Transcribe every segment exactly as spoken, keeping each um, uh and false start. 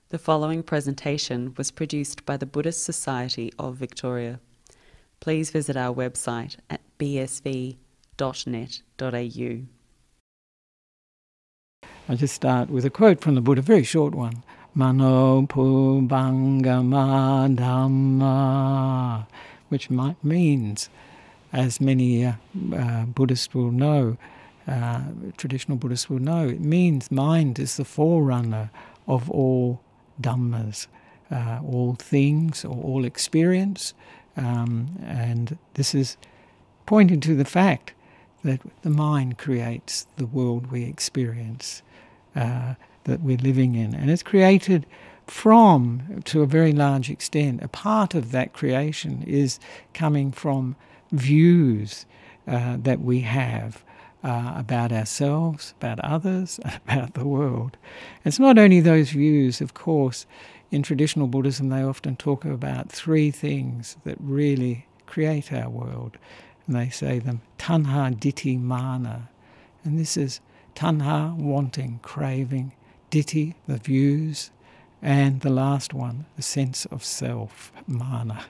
The following presentation was produced by the Buddhist Society of Victoria. Please visit our website at b s v dot net dot a u. I'll just start with a quote from the Buddha, a very short one. Mano Pubbangama Dhamma, which might, means, as many uh, uh, Buddhists will know, uh, traditional Buddhists will know, it means mind is the forerunner of all Dhammas, uh, all things or all experience. Um, and this is pointing to the fact that the mind creates the world we experience, uh, that we're living in. And it's created from, to a very large extent, a part of that creation is coming from views uh, that we have uh, about ourselves, about others, about the world. It's not only those views, of course. In traditional Buddhism, they often talk about three things that really create our world. And they say them, tanha, ditthi, mana. And this is tanha, wanting, craving, ditthi, the views, and the last one, the sense of self, mana.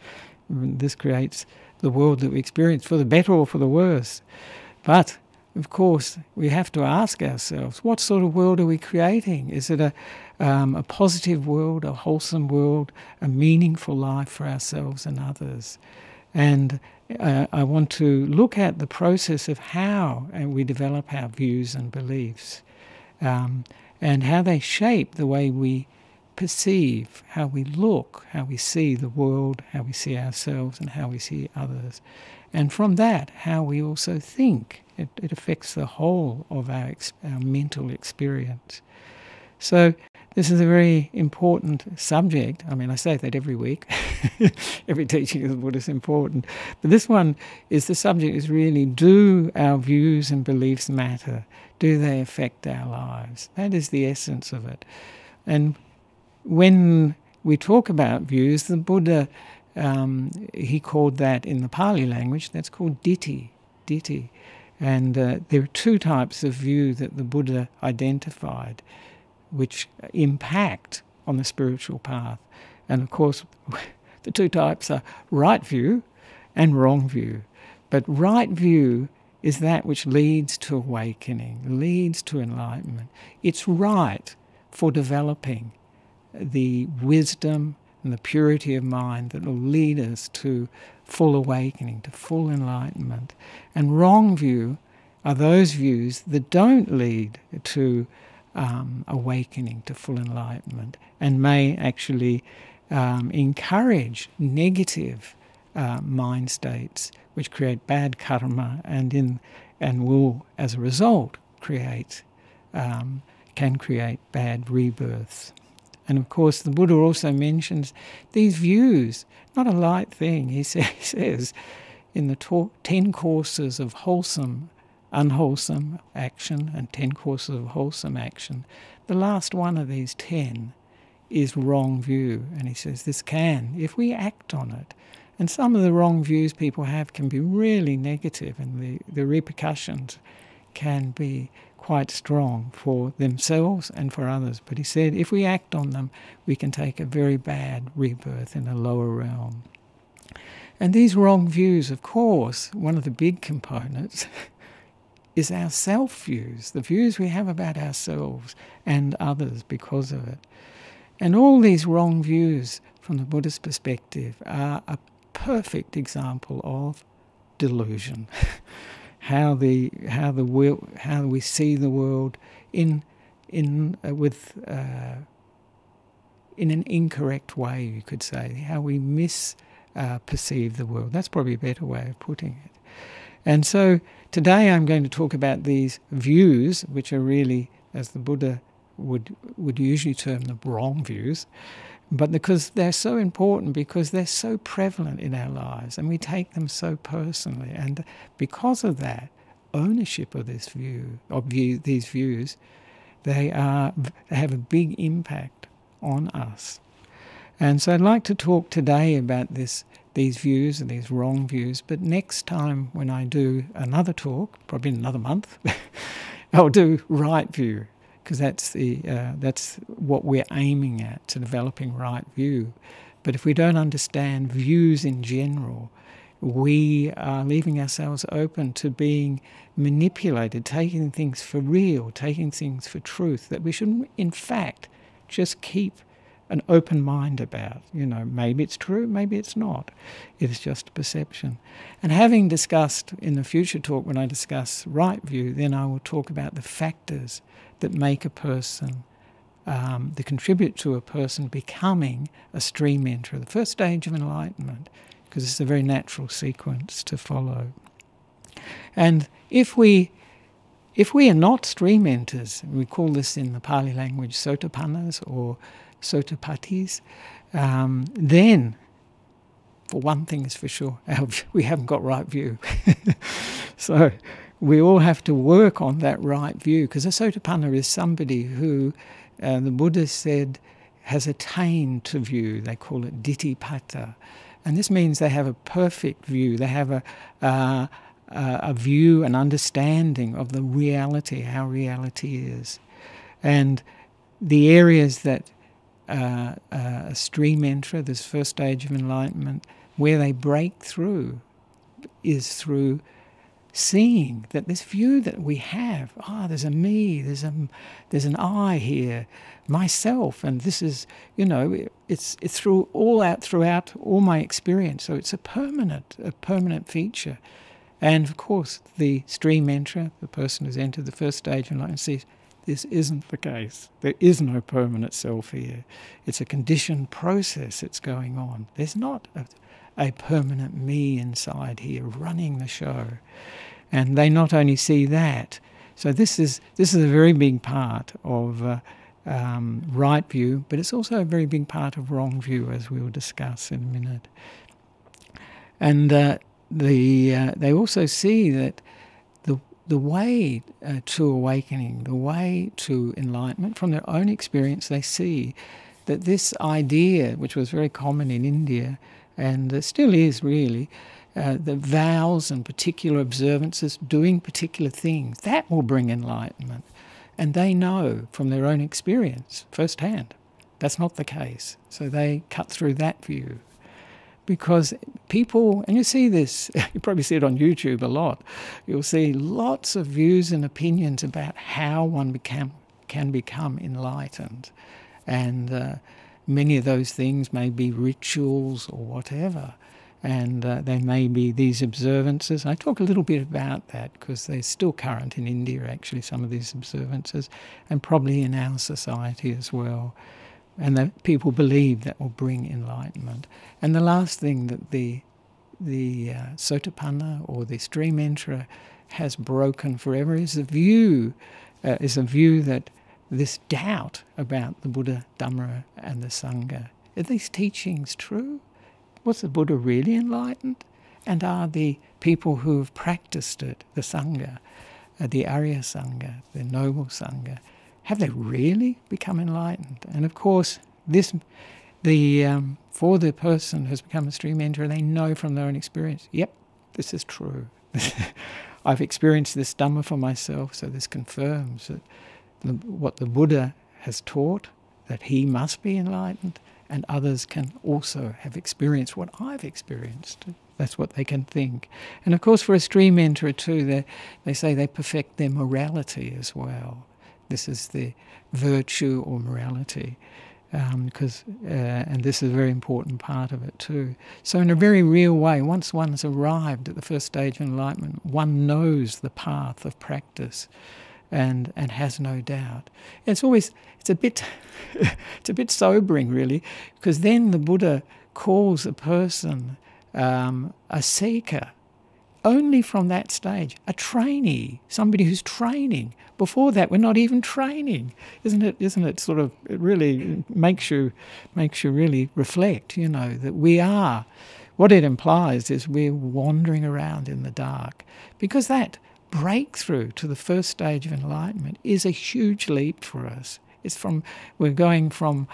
This creates the world that we experience, for the better or for the worse. But, of course, we have to ask ourselves, what sort of world are we creating? Is it a, um, a positive world, a wholesome world, a meaningful life for ourselves and others? And uh, I want to look at the process of how we develop our views and beliefs, um, and how they shape the way we perceive, how we look, how we see the world, how we see ourselves and how we see others. And from that, how we also think. It, it affects the whole of our, ex our mental experience. So this is a very important subject. I mean, I say that every week. Every teaching of the Buddha is important. But this one is, the subject is really, do our views and beliefs matter? Do they affect our lives? That is the essence of it. And when we talk about views, the Buddha, um, he called that, in the Pali language, that's called ditthi, ditthi. And uh, there are two types of view that the Buddha identified, which impact on the spiritual path. And of course, the two types are right view and wrong view. But right view is that which leads to awakening, leads to enlightenment. It's right for developing the wisdom and the purity of mind that will lead us to full awakening, to full enlightenment. And wrong view are those views that don't lead to um, awakening, to full enlightenment, and may actually um, encourage negative uh, mind states, which create bad karma, and in and will, as a result, create um, can create bad rebirths. And of course, the Buddha also mentions these views, not a light thing. He says in the ten courses of wholesome, unwholesome action and ten courses of wholesome action, the last one of these ten is wrong view. And he says this can, if we act on it, and some of the wrong views people have can be really negative, and the, the repercussions can be quite strong for themselves and for others. But he said if we act on them, we can take a very bad rebirth in a lower realm. And these wrong views, of course, one of the big components is our self-views, the views we have about ourselves and others because of it. And all these wrong views, from the Buddhist perspective, are a perfect example of delusion. How the how the will how we see the world in in uh, with uh, in an incorrect way, you could say. How we mis uh, perceive the world. That's probably a better way of putting it. And so today I'm going to talk about these views, which are really, as the Buddha would would usually term them, wrong views. But because they're so important, because they're so prevalent in our lives, and we take them so personally, and because of that, ownership of this view, of view, these views, they are they have a big impact on us. And so I'd like to talk today about this, these views and these wrong views. But next time when I do another talk, probably in another month, I'll do right view. because that's the uh, that's what we're aiming at, to developing right view. But if we don't understand views in general, we are leaving ourselves open to being manipulated, taking things for real, taking things for truth, that we should, in fact, just keep an open mind about. You know, maybe it's true, maybe it's not. It's just perception. And having discussed in the future talk, when I discuss right view, then I will talk about the factors that make a person, um, that contribute to a person becoming a stream enterer, the first stage of enlightenment, because it's a very natural sequence to follow. And if we if we are not stream enters, we call this in the Pali language sotapannas or sotapatis, um, then, for one thing is for sure, our, we haven't got right view. So we all have to work on that right view, because a sotapanna is somebody who, uh, the Buddha said, has attained to view. They call it ditthipata. And this means they have a perfect view. They have a, uh, a view, an understanding of the reality, how reality is. And the areas that uh, uh, a stream enterer, this first stage of enlightenment, where they break through is through seeing that this view that we have, ah, oh, there's a me, there's a, there's an I here, myself, and this is, you know, it's it's through all out throughout all my experience. So it's a permanent, a permanent feature. And of course, the stream enterer, the person who's entered the first stage of enlightenment, sees this isn't the case. There is no permanent self here. It's a conditioned process that's going on. There's not a, a permanent me inside here running the show. And they not only see that, so this is this is a very big part of uh, um, right view, but it's also a very big part of wrong view, as we will discuss in a minute. And uh, the uh, they also see that the the way uh, to awakening, the way to enlightenment, from their own experience, they see that this idea, which was very common in India, and uh, still is really, uh, the vows and particular observances, doing particular things, that will bring enlightenment. And they know from their own experience, firsthand, that's not the case. So they cut through that view. Because people, and you see this, you probably see it on YouTube a lot, you'll see lots of views and opinions about how one become, can become enlightened. And uh, many of those things may be rituals or whatever. And uh, they may be these observances. I talk a little bit about that because they're still current in India, actually, some of these observances, and probably in our society as well. And that people believe that will bring enlightenment. And the last thing that the the uh, sotapanna or the stream enterer has broken forever is a view, uh, is a view that this doubt about the Buddha, Dhamma, and the Sangha. Are these teachings true? Was the Buddha really enlightened? And are the people who have practiced it, the Sangha, uh, the Arya Sangha, the Noble Sangha, have they really become enlightened? And of course, this, the um, for the person who's become a stream enterer, they know from their own experience, yep, this is true. I've experienced this Dhamma for myself, so this confirms that the, what the Buddha has taught, that he must be enlightened, and others can also have experienced what I've experienced. That's what they can think. And of course, for a stream enterer too, they, they say they perfect their morality as well. This is the virtue or morality, because um, uh, and this is a very important part of it too. So in a very real way, once one's arrived at the first stage of enlightenment, one knows the path of practice, and and has no doubt. It's always it's a bit it's a bit sobering, really, because then the Buddha calls a person um, a seeker. Only from that stage, a trainee, somebody who's training. Before that, we're not even training, isn't it? Isn't it sort of? It really makes you makes you really reflect. You know that we are. What it implies is we're wandering around in the dark, because that breakthrough to the first stage of enlightenment is a huge leap for us. It's from we're going from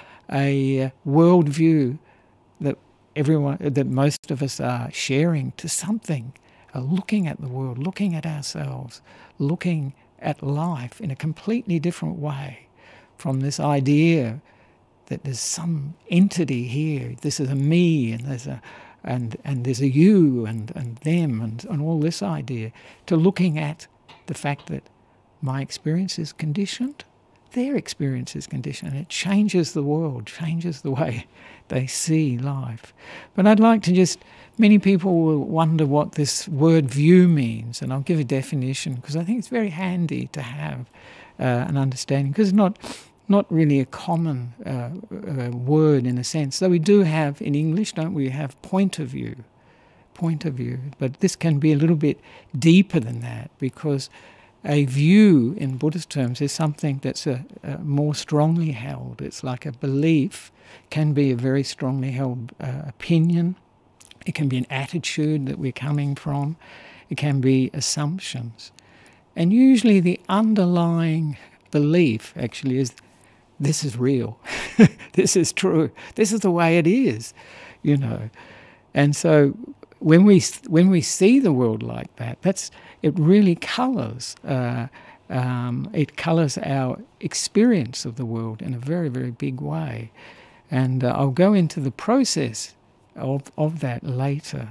a worldview that everyone, that most of us are sharing, to something. Uh, looking at the world, looking at ourselves, looking at life in a completely different way from this idea that there's some entity here, this is a me, and there's a and and there's a you and, and them and, and all this idea, to looking at the fact that my experience is conditioned, their experience is conditioned, and it changes the world, changes the way they see life. But I'd like to just, many people will wonder what this word view means, and I'll give a definition because I think it's very handy to have uh, an understanding, because it's not not really a common uh, uh, word in a sense, though we do have in English, don't we, have point of view, point of view, but this can be a little bit deeper than that, because a view in Buddhist terms is something that's a, a more strongly held. It's like a belief, can be a very strongly held uh, opinion. It can be an attitude that we're coming from. It can be assumptions. And usually the underlying belief actually is, this is real, this is true, this is the way it is, you know. And so when we when we see the world like that, that's it really colours uh, um, it colours our experience of the world in a very, very big way. And uh, I'll go into the process of of that later.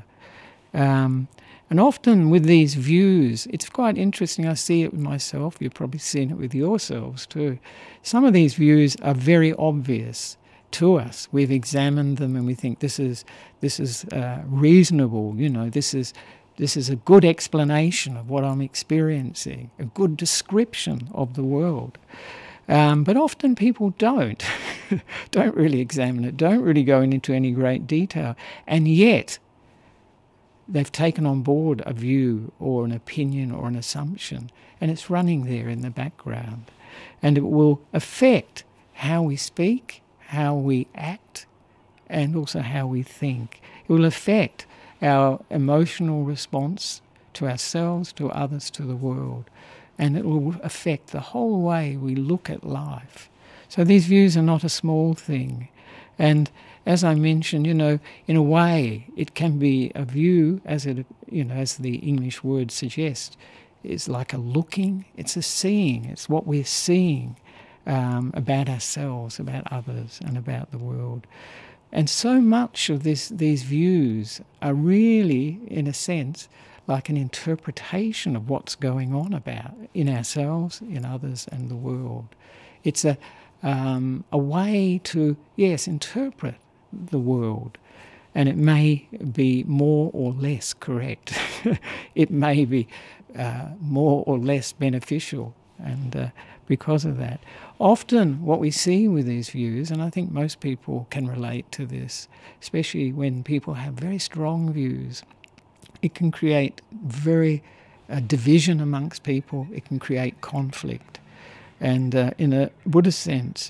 Um, and often with these views, it's quite interesting. I see it with myself. You've probably seen it with yourselves too. Some of these views are very obvious to us. We've examined them and we think this is this is uh, reasonable. You know, this is this is a good explanation of what I'm experiencing, a good description of the world. Um, but often people don't, don't really examine it, don't really go into any great detail, and yet they've taken on board a view or an opinion or an assumption, and it's running there in the background. And it will affect how we speak, how we act, and also how we think. It will affect our emotional response to ourselves, to others, to the world. And it will affect the whole way we look at life. So these views are not a small thing. And as I mentioned, you know, in a way, it can be a view, as it, you know, as the English word suggests, is like a looking, it's a seeing, it's what we're seeing um, about ourselves, about others, and about the world. And so much of this, these views are really, in a sense, like an interpretation of what's going on about in ourselves, in others, and the world. It's a um, a way to, yes, interpret the world, and it may be more or less correct. It may be uh, more or less beneficial, and uh, because of that. Often what we see with these views, and I think most people can relate to this, especially when people have very strong views, it can create very uh, division amongst people, it can create conflict. And uh, in a Buddhist sense,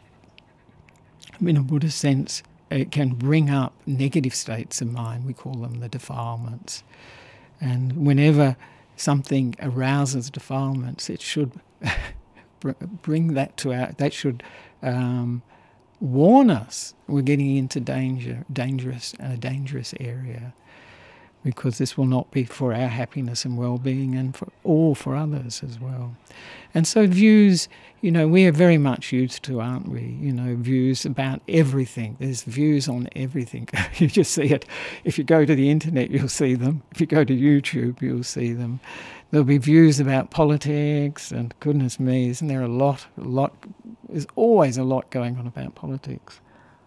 in a Buddhist sense, it can bring up negative states of mind. We call them the defilements. And whenever something arouses defilements, it should bring that to our, that should um, warn us we're getting into danger, dangerous, a dangerous area, because this will not be for our happiness and well-being, and for all for others as well. And so views, you know, we are very much used to, aren't we? You know, views about everything. There's views on everything. You just see it. If you go to the internet, you'll see them. If you go to YouTube, you'll see them. There'll be views about politics, and goodness me, isn't there a lot, a lot, there's always a lot going on about politics.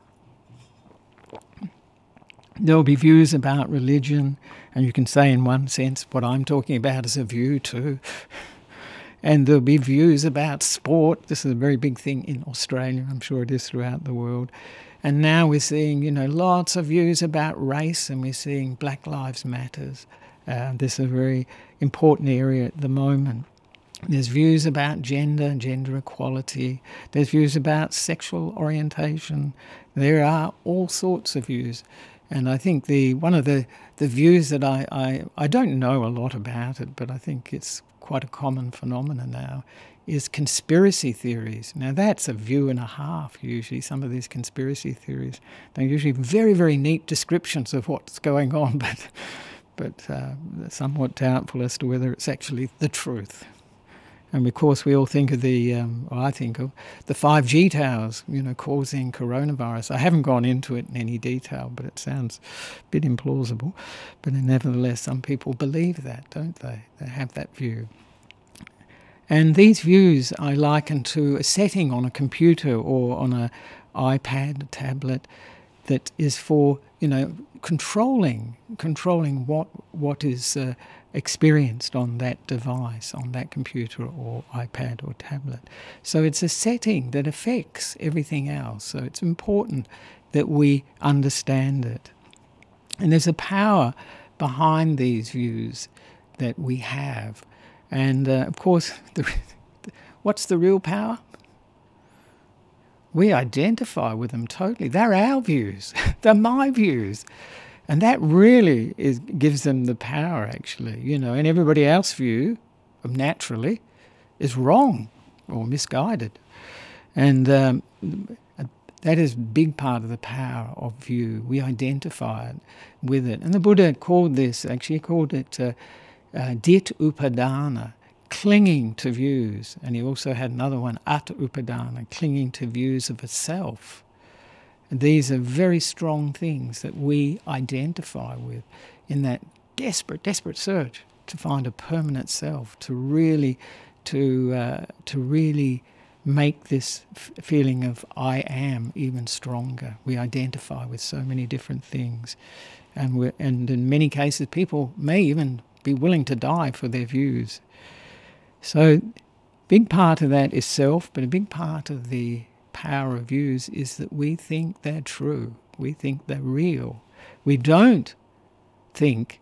There'll be views about religion, and you can say in one sense what I'm talking about is a view too. And there'll be views about sport. This is a very big thing in Australia. I'm sure it is throughout the world. And now we're seeing, you know, lots of views about race, and we're seeing Black Lives Matters. Uh, this is a very important area at the moment. There's views about gender, gender equality. There's views about sexual orientation. There are all sorts of views. And I think the one of the, the views that I, I, I don't know a lot about it, but I think it's quite a common phenomenon now, is conspiracy theories. Now that's a view and a half usually, some of these conspiracy theories. They're usually very, very neat descriptions of what's going on, but, but uh, somewhat doubtful as to whether it's actually the truth. And of course, we all think of the, um, well, I think of the five G towers, you know, causing coronavirus. I haven't gone into it in any detail, but it sounds a bit implausible. But nevertheless, some people believe that, don't they? They have that view. And these views I liken to a setting on a computer or on an iPad, a tablet, that is for, you know, controlling, controlling what what is uh, experienced on that device, on that computer or iPad or tablet. So it's a setting that affects everything else. So it's important that we understand it. And there's a power behind these views that we have. And uh, of course, the, what's the real power? We identify with them totally. They're our views. They're my views. And that really is, gives them the power, actually, you know, and everybody else's view, naturally, is wrong or misguided. And um, that is a big part of the power of view. We identify with it. And the Buddha called this, actually called it uh, uh, dit upadana, clinging to views. And he also had another one, at upadana, clinging to views of a self. And these are very strong things that we identify with in that desperate, desperate search to find a permanent self, to really, to uh, to really make this f feeling of I am even stronger. We identify with so many different things, and we're, and in many cases, people may even be willing to die for their views. So, big part of that is self, but a big part of the power of views is that we think they're true. We think they're real. We don't think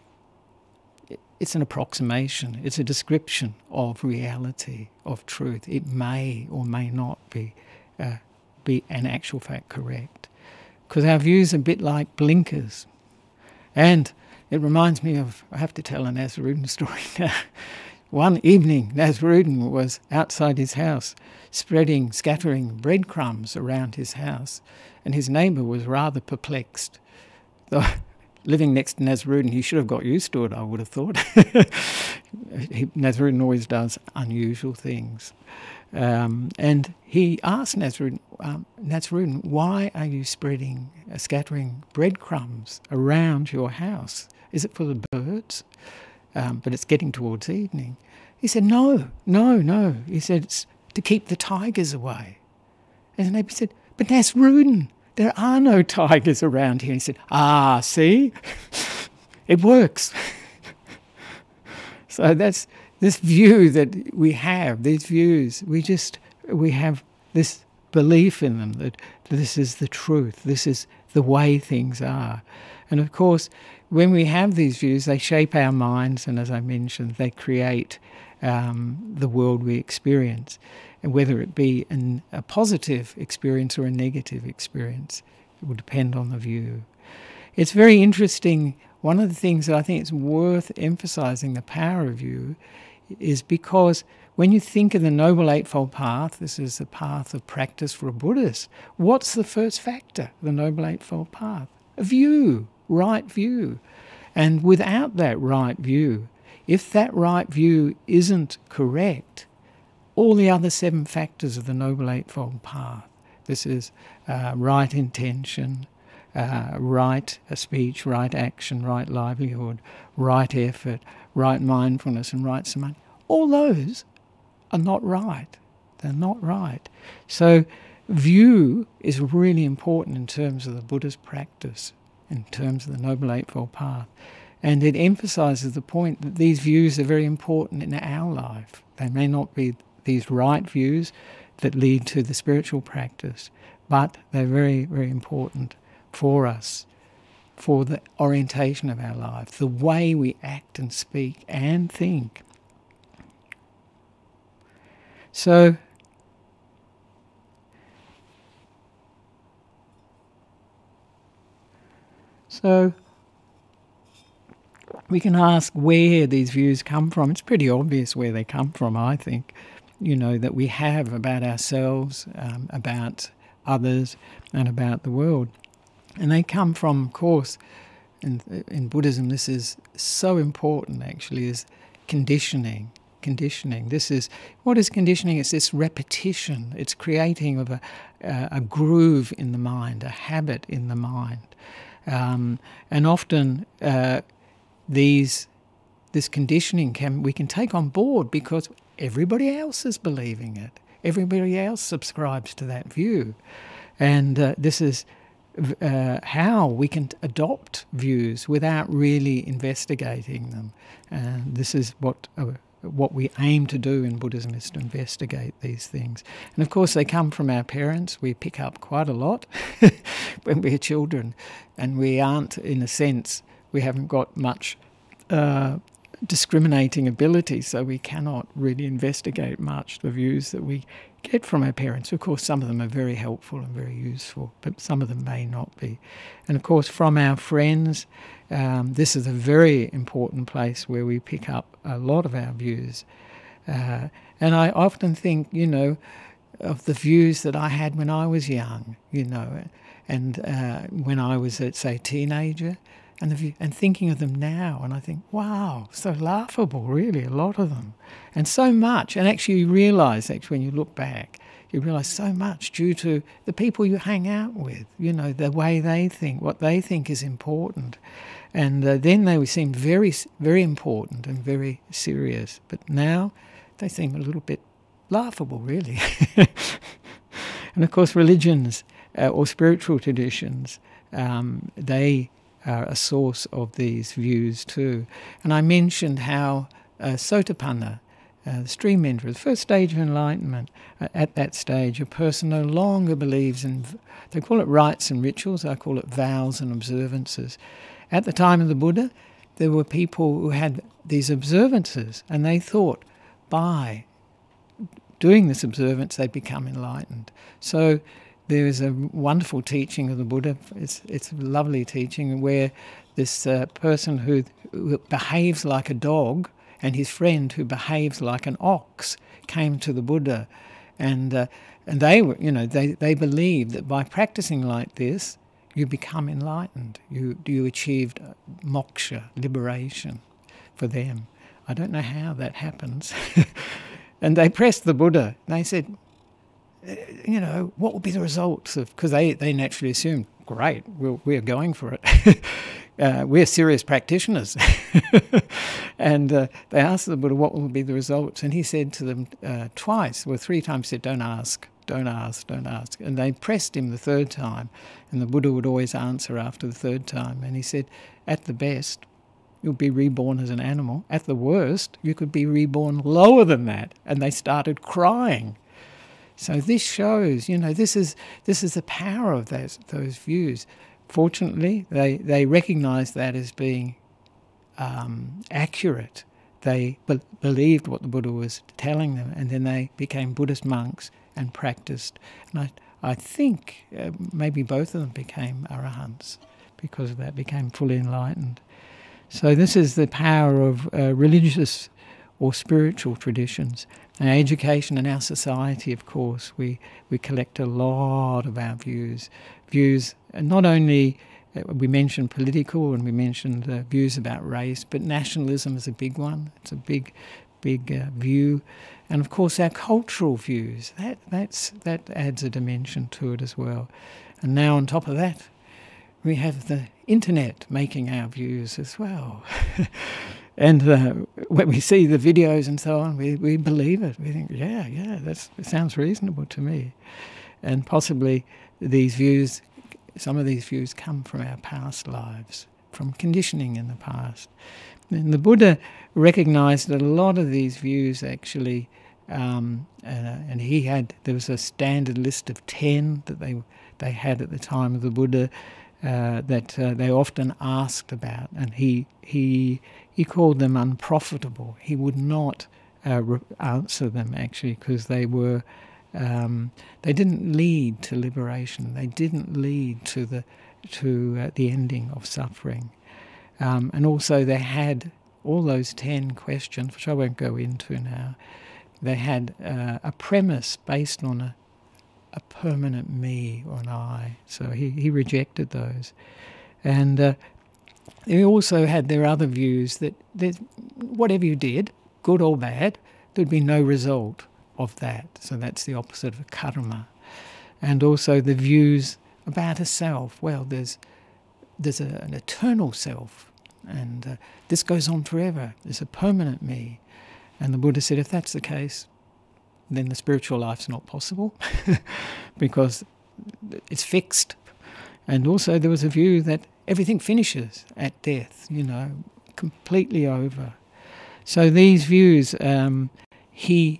it's an approximation. It's a description of reality, of truth. It may or may not be uh, be an actual fact correct, because our views are a bit like blinkers. And it reminds me of, I have to tell a Nasrudin story now. One evening, Nasrudin was outside his house, spreading, scattering breadcrumbs around his house, and his neighbour was rather perplexed. Though living next to Nasrudin, he should have got used to it, I would have thought. he, Nasrudin always does unusual things. Um, and he asked Nasrudin, um, Nasrudin, why are you spreading, uh, scattering breadcrumbs around your house? Is it for the birds? Um, but it's getting towards evening. He said, no, no, no. He said, it's to keep the tigers away. And the neighbour said, but Nasrudin, there are no tigers around here. He said, ah, see? It works. So that's this view that we have, these views, we just, we have this belief in them that this is the truth, this is the way things are. And of course, when we have these views, they shape our minds, and as I mentioned, they create um, the world we experience, and whether it be an, a positive experience or a negative experience, it will depend on the view. It's very interesting. One of the things that I think is worth emphasizing, the power of view, is because when you think of the Noble Eightfold Path, this is the path of practice for a Buddhist, what's the first factor, the Noble Eightfold Path? A view. Right view. And without that right view, if that right view isn't correct, all the other seven factors of the Noble Eightfold Path, this is uh, right intention, uh, right speech, right action, right livelihood, right effort, right mindfulness and right samadhi, all those are not right. They're not right. So view is really important in terms of the Buddha's practice, in terms of the Noble Eightfold Path. And it emphasises the point that these views are very important in our life. They may not be these right views that lead to the spiritual practice, but they're very, very important for us, for the orientation of our life, the way we act and speak and think. So, So we can ask where these views come from. It's pretty obvious where they come from, I think, you know, that we have about ourselves, um, about others, and about the world. And they come from, of course, in, in Buddhism, this is so important, actually, is conditioning. conditioning. This is, what is conditioning? It's this repetition. It's creating of a, uh, a groove in the mind, a habit in the mind. Um, and often uh, these this conditioning can we can take on board because everybody else is believing it. Everybody else subscribes to that view. And uh, this is uh, how we can adopt views without really investigating them. And this is what uh, what we aim to do in Buddhism, is to investigate these things. And of course they come from our parents. We pick up quite a lot when we're children, and we aren't, in a sense, we haven't got much uh, discriminating ability, so we cannot really investigate much the views that we get from our parents. Of course, some of them are very helpful and very useful, but some of them may not be. And of course, from our friends, um, this is a very important place where we pick up a lot of our views. Uh, and I often think, you know, of the views that I had when I was young, you know, and uh, when I was, at, say, a teenager, and, the view, and thinking of them now, and I think, wow, so laughable, really, a lot of them. And so much, and actually you realise, actually, when you look back, you realise so much due to the people you hang out with, you know, the way they think, what they think is important. And uh, then they would seem very, very important and very serious. But now they seem a little bit laughable, really. And of course, religions uh, or spiritual traditions, um, they are a source of these views too. And I mentioned how uh, Sotapanna, uh, the stream enterer, the first stage of enlightenment, uh, at that stage a person no longer believes in, they call it rites and rituals, I call it vows and observances. At the time of the Buddha, there were people who had these observances, and they thought by doing this observance they'd become enlightened. So there is a wonderful teaching of the Buddha, it's, it's a lovely teaching, where this uh, person who, who behaves like a dog and his friend who behaves like an ox came to the Buddha, and uh, and they were, you know, they, they believed that by practicing like this, you become enlightened. You, you achieved moksha, liberation for them. I don't know how that happens. And they pressed the Buddha. They said, you know, what will be the results of, because they, they naturally assumed, great, we're, we're going for it. uh, we're serious practitioners. And uh, they asked the Buddha, what will be the results? And he said to them uh, twice, well, three times, said, don't ask, don't ask, don't ask. And they pressed him the third time, and the Buddha would always answer after the third time. And he said, at the best, you'll be reborn as an animal. At the worst, you could be reborn lower than that. And they started crying. So this shows, you know, this is this is the power of those those views. Fortunately, they they recognise that as being um, accurate. They be believed what the Buddha was telling them, and then they became Buddhist monks and practiced. And I I think uh, maybe both of them became arahants because of that, became fully enlightened. So this is the power of uh, religious or spiritual traditions. Our education and our society, of course, we, we collect a lot of our views. Views, not only, uh, we mentioned political and we mentioned uh, views about race, but nationalism is a big one. It's a big, big uh, view. And of course our cultural views, that, that's, that adds a dimension to it as well. And now on top of that, we have the internet making our views as well. And uh, when we see the videos and so on, we, we believe it. We think, yeah, yeah, that's, it sounds reasonable to me. And possibly these views, some of these views come from our past lives, from conditioning in the past. And the Buddha recognised that a lot of these views actually, um, uh, and he had, there was a standard list of ten that they, they had at the time of the Buddha, Uh, that uh, they often asked about, and he he he called them unprofitable. He would not uh, re answer them actually, because they were um, they didn't lead to liberation. They didn't lead to the to uh, the ending of suffering. Um, and also they had all those ten questions, which I won't go into now. They had uh, a premise based on a a permanent me or an I. So he, he rejected those. And uh, they also had their other views that, that whatever you did, good or bad, there'd be no result of that. So that's the opposite of karma. And also the views about a self. Well, there's there's a, an eternal self, and uh, this goes on forever. There's a permanent me. And the Buddha said, if that's the case, then the spiritual life's not possible because it's fixed. And also there was a view that everything finishes at death, you know, completely over. So these views, um, he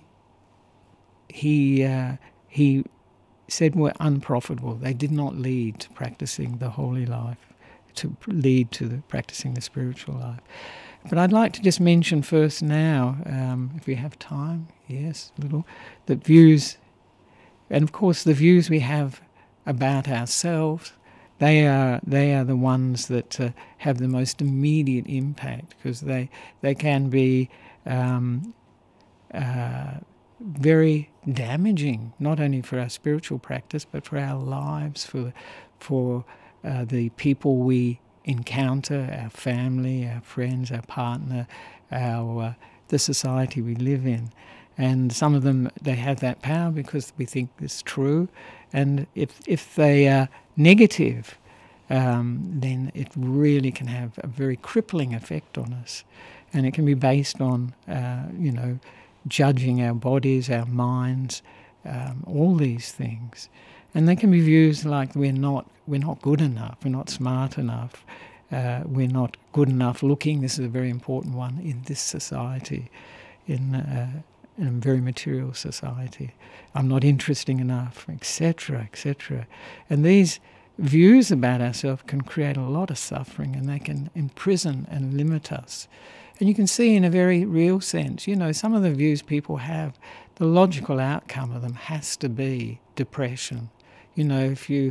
he uh, he said were unprofitable. They did not lead to practicing the holy life, to lead to the practicing the spiritual life. But I'd like to just mention first now, um, if we have time, yes, a little, the views, and of course the views we have about ourselves, they are they are the ones that uh, have the most immediate impact, because they they can be um, uh, very damaging, not only for our spiritual practice but for our lives, for for uh, the people we encounter, our family, our friends, our partner, our uh, the society we live in. And some of them, they have that power because we think it's true. And if if they are negative, um, then it really can have a very crippling effect on us. And it can be based on, uh, you know, judging our bodies, our minds, um, all these things. And they can be views like we're not we're not good enough, we're not smart enough, uh, we're not good enough looking. This is a very important one in this society, in uh, in a very material society. I'm not interesting enough, et cetera, et cetera. And these views about ourselves can create a lot of suffering, and they can imprison and limit us. And you can see in a very real sense, you know, some of the views people have, the logical outcome of them has to be depression. You know, if you,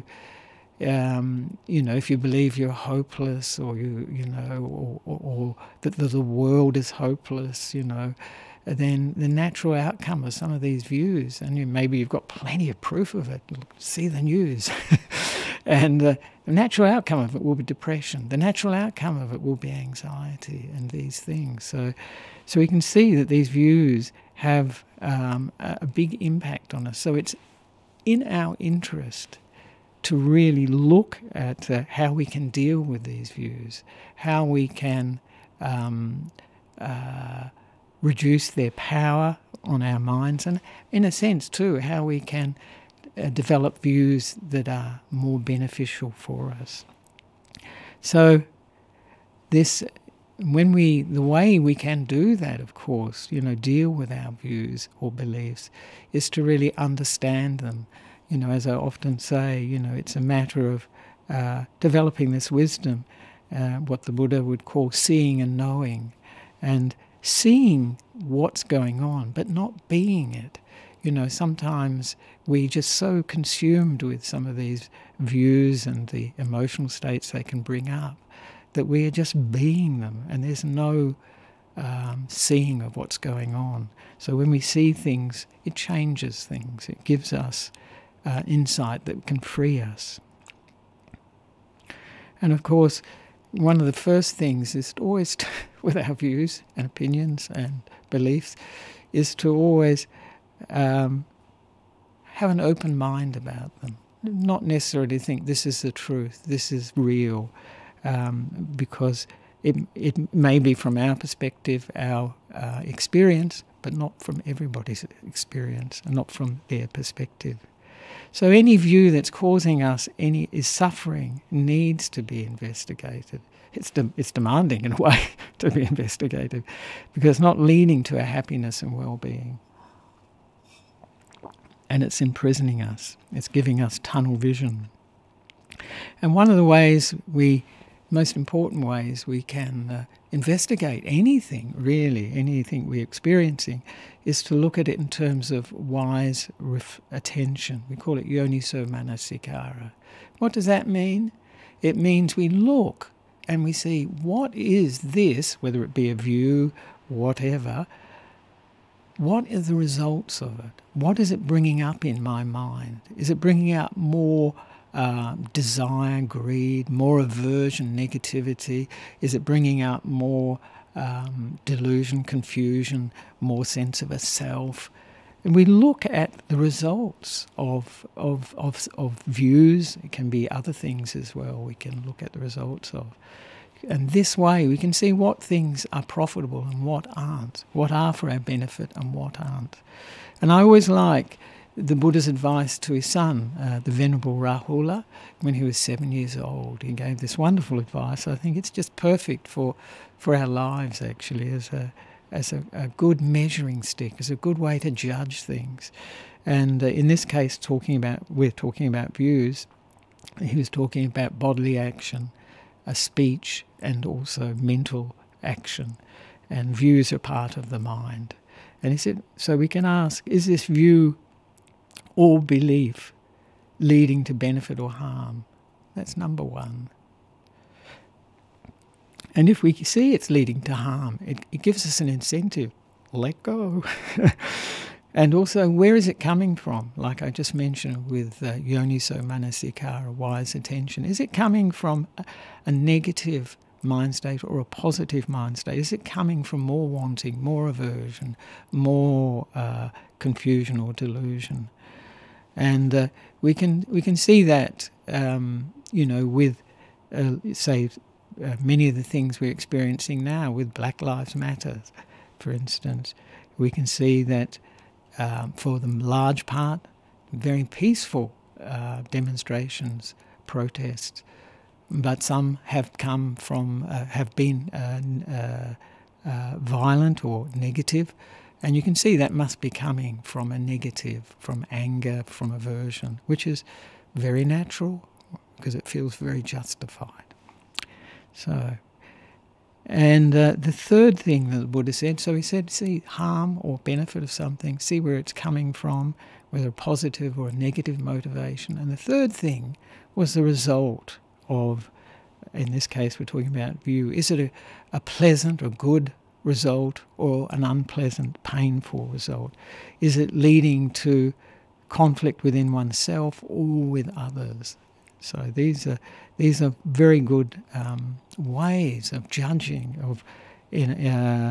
um, you know, if you believe you're hopeless, or you, you know, or, or, or that the world is hopeless, you know, then the natural outcome of some of these views, and you, maybe you've got plenty of proof of it, see the news, and uh, the natural outcome of it will be depression. The natural outcome of it will be anxiety and these things. So, so we can see that these views have um, a, a big impact on us. So it's in our interest to really look at uh, how we can deal with these views, how we can um, uh, reduce their power on our minds, and in a sense too, how we can uh, develop views that are more beneficial for us. So this, when we, the way we can do that, of course, you know, deal with our views or beliefs, is to really understand them. You know, as I often say, you know, it's a matter of uh, developing this wisdom, uh, what the Buddha would call seeing and knowing, and seeing what's going on, but not being it. You know, sometimes we're just so consumed with some of these views and the emotional states they can bring up that we are just being them, and there's no um, seeing of what's going on. So when we see things, it changes things. It gives us uh, insight that can free us. And of course, one of the first things is to always, with our views and opinions and beliefs, is to always um, have an open mind about them. Not necessarily think this is the truth, this is real, um, because it, it may be from our perspective, our uh, experience, but not from everybody's experience and not from their perspective. So any view that's causing us any is suffering needs to be investigated. It's de- it's demanding in a way to be investigated, because it's not leading to our happiness and well-being. And it's imprisoning us. It's giving us tunnel vision. And one of the ways we, most important ways we can uh, investigate anything, really, anything we're experiencing, is to look at it in terms of wise ref- attention. We call it yoniso manasikara. What does that mean? It means we look and we see, what is this, whether it be a view, whatever, what are the results of it? What is it bringing up in my mind? Is it bringing up more uh, desire, greed, more aversion, negativity? Is it bringing up more um, delusion, confusion, more sense of a self. And we look at the results of, of, of, of views. It can be other things as well we can look at the results of. And this way we can see what things are profitable and what aren't, what are for our benefit and what aren't. And I always like the Buddha's advice to his son, uh, the Venerable Rahula, when he was seven years old. He gave this wonderful advice. I think it's just perfect for, for our lives, actually, as a as a, a good measuring stick, as a good way to judge things. And uh, in this case, talking about we're talking about views. He was talking about bodily action, a speech, and also mental action. And views are part of the mind. And he said, so we can ask, is this view or belief leading to benefit or harm? That's number one. And if we see it's leading to harm, it, it gives us an incentive. Let go. And also, where is it coming from? Like I just mentioned with uh, yoniso manasikara, wise attention. Is it coming from a, a negative mind state or a positive mind state? Is it coming from more wanting, more aversion, more uh, confusion or delusion? And uh, we can we can see that, um, you know, with, uh, say, uh, many of the things we're experiencing now with Black Lives Matter, for instance. We can see that um, for the large part, very peaceful uh, demonstrations, protests, but some have come from, uh, have been uh, uh, uh, violent or negative. And you can see that must be coming from a negative, from anger, from aversion, which is very natural because it feels very justified. So, and uh, the third thing that the Buddha said, so he said, see harm or benefit of something, see where it's coming from, whether a positive or a negative motivation. And the third thing was the result of, in this case we're talking about view, is it a, a pleasant or good result or an unpleasant, painful result? Is it leading to conflict within oneself or with others? So these are these are very good um, ways of judging, of in, uh,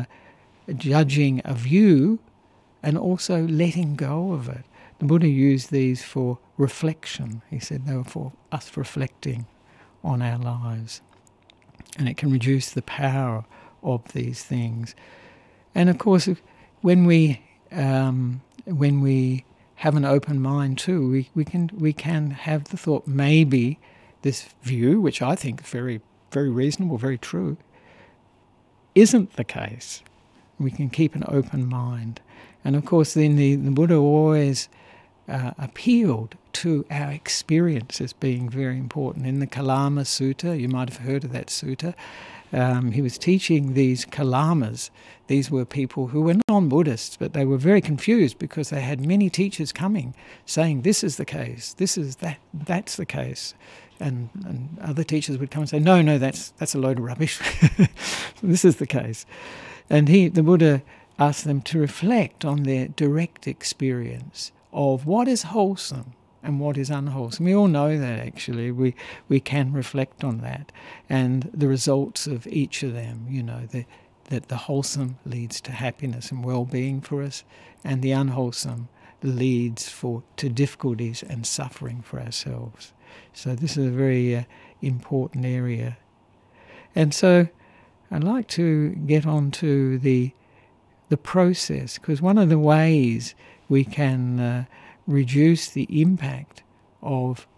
judging a view, and also letting go of it. The Buddha used these for reflection. He said they were for us reflecting on our lives, and it can reduce the power of these things. And of course, when we um, when we have an open mind too, we, we can we can have the thought, maybe this view, which I think is very very reasonable, very true, isn't the case. We can keep an open mind. And of course then the, the Buddha always uh, appealed to our experience as being very important. In the Kalama Sutta, you might have heard of that sutta, Um, he was teaching these Kalamas. These were people who were non-Buddhists, but they were very confused because they had many teachers coming saying, this is the case, this is that, that's the case. And, and other teachers would come and say, no, no, that's that's a load of rubbish. This is the case. And he, the Buddha asked them to reflect on their direct experience of what is wholesome and what is unwholesome. We all know that, actually. We we can reflect on that. And the results of each of them, you know, the, that the wholesome leads to happiness and well-being for us, and the unwholesome leads for to difficulties and suffering for ourselves. So this is a very uh, important area. And so I'd like to get on to the, the process, because one of the ways we can uh, reduce the impact of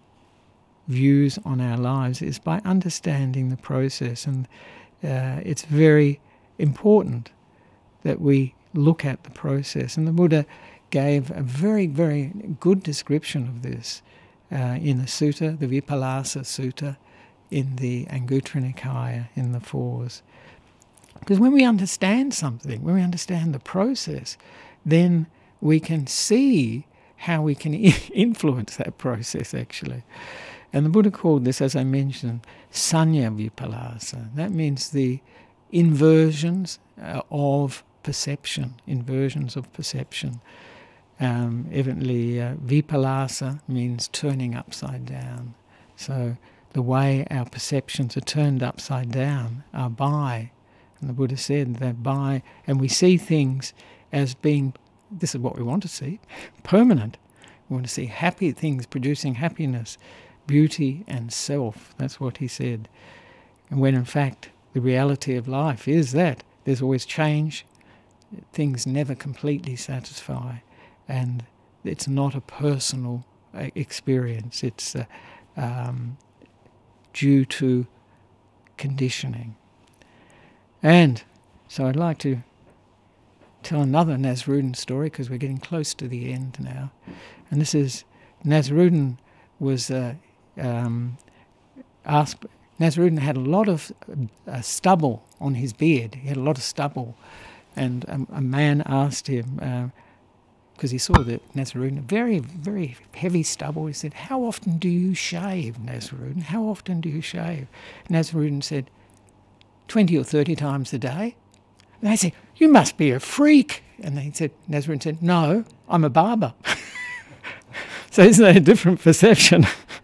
views on our lives is by understanding the process. And uh, it's very important that we look at the process. And the Buddha gave a very, very good description of this uh, in the sutta, the Vipallasa Sutta, in the Anguttara Nikaya, in the Fours. Because when we understand something, when we understand the process, then we can see how we can influence that process, actually. And the Buddha called this, as I mentioned, Sanya Vipallasa. That means the inversions uh, of perception, inversions of perception. Um, evidently, uh, Vipallasa means turning upside down. So the way our perceptions are turned upside down are by And the Buddha said that by, and we see things as being, this is what we want to see, permanent. We want to see happy things producing happiness, beauty and self. That's what he said. And when in fact the reality of life is that there's always change, things never completely satisfy, and it's not a personal experience. It's uh, um, due to conditioning. And so I'd like to tell another Nasrudin story, because we're getting close to the end now. And this is, Nasrudin was uh, um, asked, Nasrudin had a lot of uh, stubble on his beard. He had a lot of stubble. And a, a man asked him, because uh, he saw that Nasrudin, very, very heavy stubble, he said, "How often do you shave, Nasrudin? How often do you shave?" Nasrudin said, twenty or thirty times a day. And they said, "You must be a freak." And he said, Nasrudin said, "No, I'm a barber." So isn't that a different perception?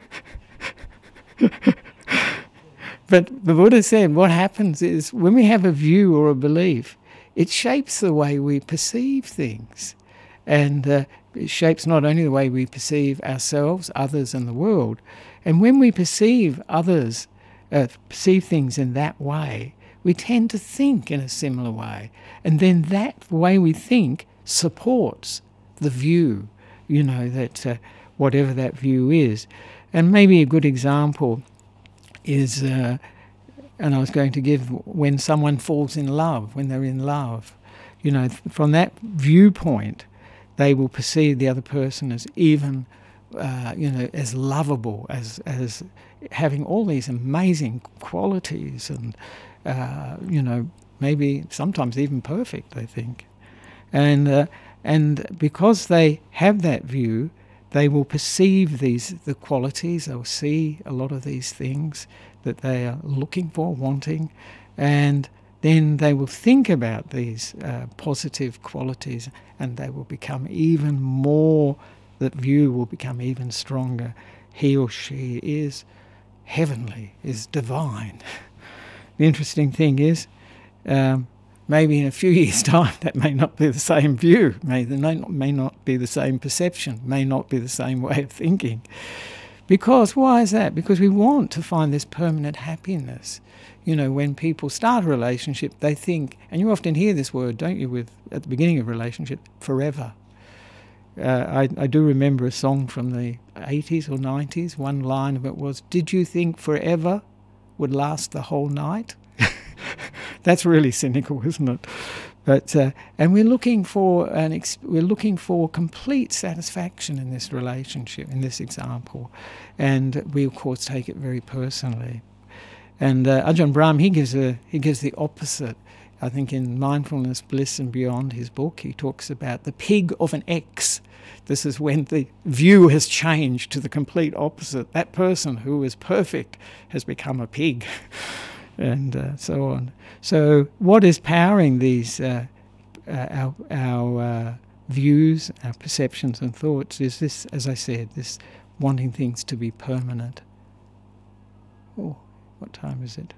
But the Buddha said what happens is when we have a view or a belief, it shapes the way we perceive things. And uh, it shapes not only the way we perceive ourselves, others and the world. And when we perceive others, uh, perceive things in that way, we tend to think in a similar way. And then that way we think supports the view, you know, that uh, whatever that view is. And maybe a good example is, uh, and I was going to give, when someone falls in love, when they're in love, you know, from that viewpoint, they will perceive the other person as even, uh, you know, as lovable, as as having all these amazing qualities, and uh, you know, maybe sometimes even perfect, they think, and uh, and because they have that view, they will perceive these the qualities. They'll see a lot of these things that they are looking for, wanting, and then they will think about these uh, positive qualities, and they will become even more, that view will become even stronger. He or she is heavenly, is divine. The interesting thing is, um, maybe in a few years' time that may not be the same view, may, may, not, may not be the same perception, may not be the same way of thinking. Because, why is that? Because we want to find this permanent happiness. You know, when people start a relationship, they think, and you often hear this word, don't you, with at the beginning of a relationship, forever. Uh, I, I do remember a song from the eighties or nineties. One line of it was, "Did you think forever would last the whole night?" That's really cynical, isn't it? But uh, and we're looking for an ex we're looking for complete satisfaction in this relationship, in this example, and we of course take it very personally. And uh, Ajahn Brahm, he gives a he gives the opposite. I think in Mindfulness, Bliss and Beyond, his book, he talks about the pig of an ex. This is when the view has changed to the complete opposite. That person who was perfect has become a pig, and uh, so on. So what is powering these uh, uh, our, our uh, views, our perceptions and thoughts is this, as I said, this wanting things to be permanent. Oh, what time is it?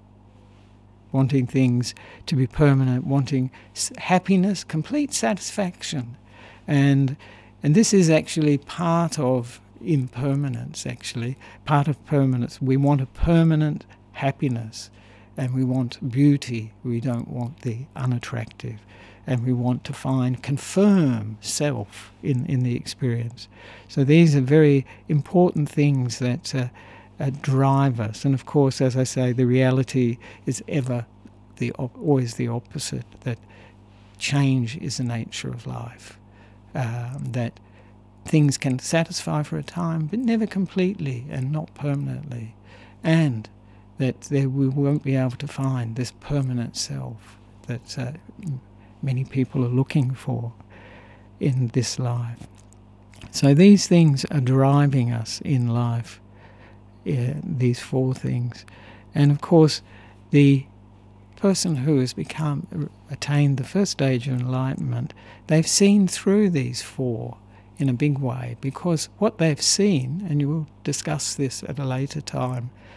Wanting things to be permanent, wanting happiness, complete satisfaction. And and this is actually part of impermanence, actually. Part of permanence. We want a permanent happiness, and we want beauty. We don't want the unattractive. And we want to find, confirm self in, in the experience. So these are very important things that uh, uh, drive us. And of course, as I say, the reality is ever the op always the opposite, that change is the nature of life. Um, that things can satisfy for a time, but never completely and not permanently. And that there we won't be able to find this permanent self that uh, many people are looking for in this life. So these things are driving us in life, yeah, these four things. And of course, the person who has become, attained the first stage of enlightenment, they've seen through these four in a big way, because what they've seen, and you will discuss this at a later time,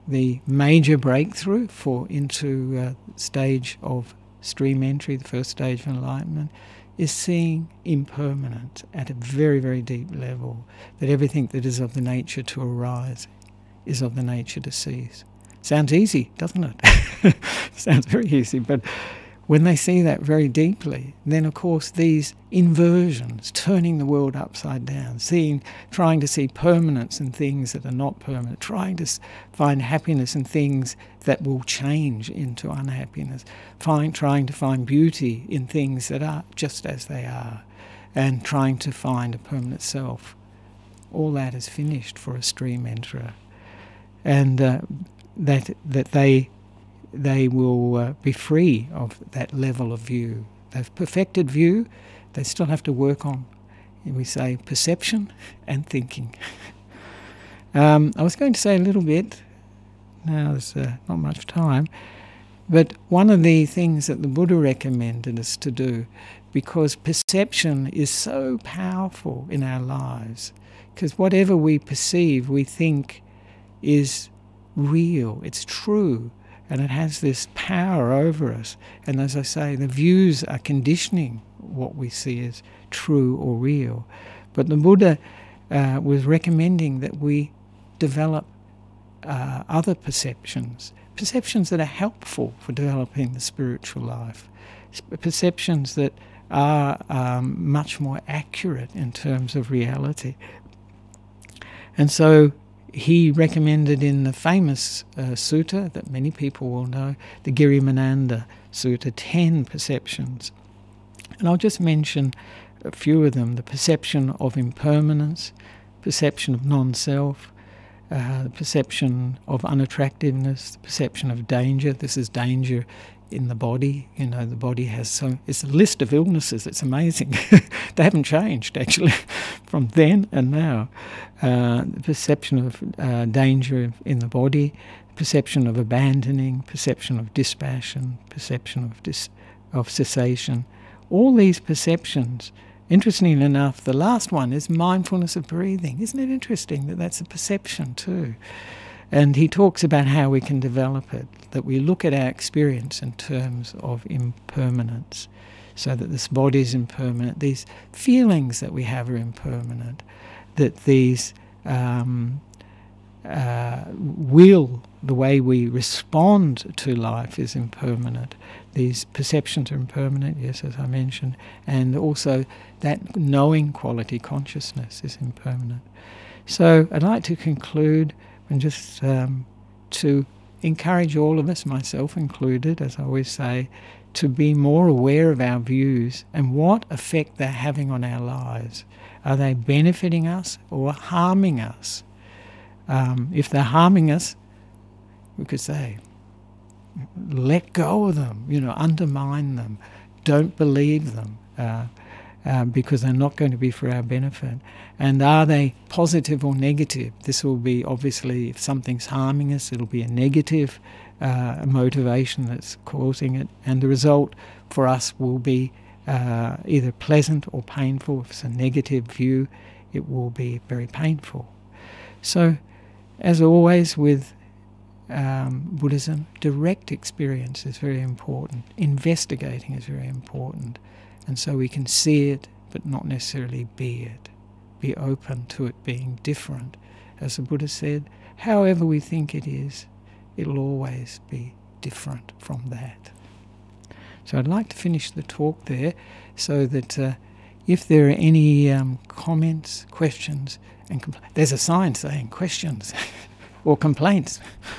the major breakthrough for into uh, stage of stream entry, the first stage of enlightenment, is seeing impermanence at a very, very deep level, that everything that is of the nature to arise is of the nature to cease. Sounds easy, doesn't it? Sounds very easy, but when they see that very deeply, then of course these inversions, turning the world upside down, seeing, trying to see permanence in things that are not permanent, trying to find happiness in things that will change into unhappiness, find, trying to find beauty in things that are just as they are, and trying to find a permanent self. All that is finished for a stream enterer. And uh, that that they they will uh, be free of that level of view. They've perfected view, they still have to work on, we say, perception and thinking. um, I was going to say a little bit, now there's uh, not much time, but one of the things that the Buddha recommended us to do, because perception is so powerful in our lives, because whatever we perceive, we think is real, it's true, and it has this power over us. And as I say, the views are conditioning what we see as true or real. But the Buddha uh, was recommending that we develop uh, other perceptions, perceptions that are helpful for developing the spiritual life, perceptions that are um, much more accurate in terms of reality. And so he recommended in the famous uh, sutta that many people will know, the Girimananda Sutta, ten perceptions. And I'll just mention a few of them: the perception of impermanence, perception of non-self, uh, the perception of unattractiveness, the perception of danger. This is danger in the body. You know, the body has so, it's a list of illnesses, it's amazing. They haven't changed actually from then and now. Uh, the perception of uh, danger in the body, perception of abandoning, perception of dispassion, perception of dis of cessation. All these perceptions, interestingly enough, the last one is mindfulness of breathing. Isn't it interesting that that's a perception too? And he talks about how we can develop it, that we look at our experience in terms of impermanence, so that this body is impermanent, these feelings that we have are impermanent, that these um, uh, will, the way we respond to life is impermanent. These perceptions are impermanent, yes, as I mentioned, and also that knowing quality, consciousness, is impermanent. So I'd like to conclude and just um, to encourage all of us, myself included, as I always say, to be more aware of our views and what effect they're having on our lives. Are they benefiting us or harming us? Um, if they're harming us, we could say, let go of them, you know, undermine them, don't believe them, uh, uh, because they're not going to be for our benefit. And are they positive or negative? This will be, obviously, if something's harming us, it'll be a negative uh, motivation that's causing it, and the result for us will be uh, either pleasant or painful. If it's a negative view, it will be very painful. So, as always with um, Buddhism, direct experience is very important. Investigating is very important. And so we can see it, but not necessarily be it. Be open to it being different. As the Buddha said, however we think it is, it'll always be different from that. So I'd like to finish the talk there, so that uh, if there are any um, comments, questions, and compl there's a sign saying questions or complaints.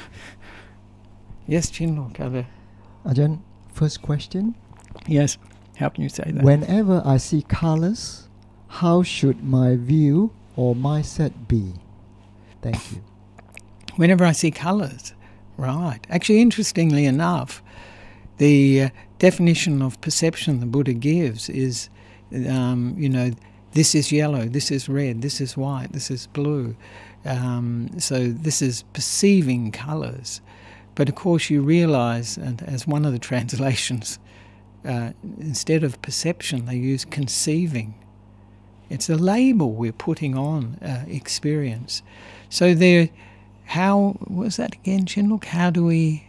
Yes, Chinlo, Kabe. Ajahn, first question. Yes, how can you say that? Whenever I see colors, how should my view or mindset be? Thank you. Whenever I see colours, right. Actually, interestingly enough, the uh, definition of perception the Buddha gives is, um, you know, this is yellow, this is red, this is white, this is blue. Um, so this is perceiving colours. But of course you realise, and as one of the translations, uh, instead of perception they use conceiving. It's a label we're putting on uh, experience. So there, how was that again, Chinlook? How do we